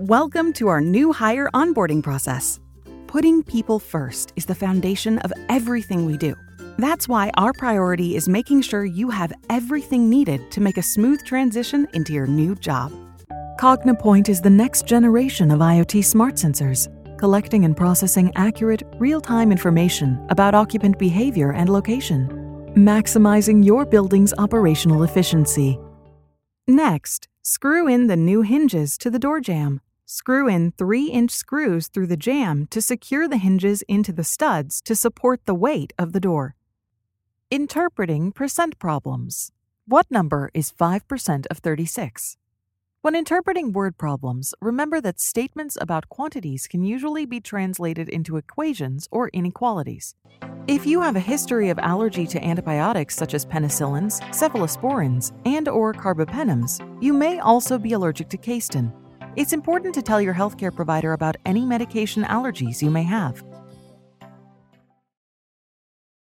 Welcome to our new hire onboarding process. Putting people first is the foundation of everything we do. That's why our priority is making sure you have everything needed to make a smooth transition into your new job. CogniPoint is the next generation of IoT smart sensors, collecting and processing accurate, real-time information about occupant behavior and location, maximizing your building's operational efficiency. Next, screw in the new hinges to the door jamb. Screw in 3-inch screws through the jamb to secure the hinges into the studs to support the weight of the door. Interpreting percent problems. What number is 5% of 36? When interpreting word problems, remember that statements about quantities can usually be translated into equations or inequalities. If you have a history of allergy to antibiotics such as penicillins, cephalosporins, and/or carbapenems, you may also be allergic to casein. It's important to tell your healthcare provider about any medication allergies you may have.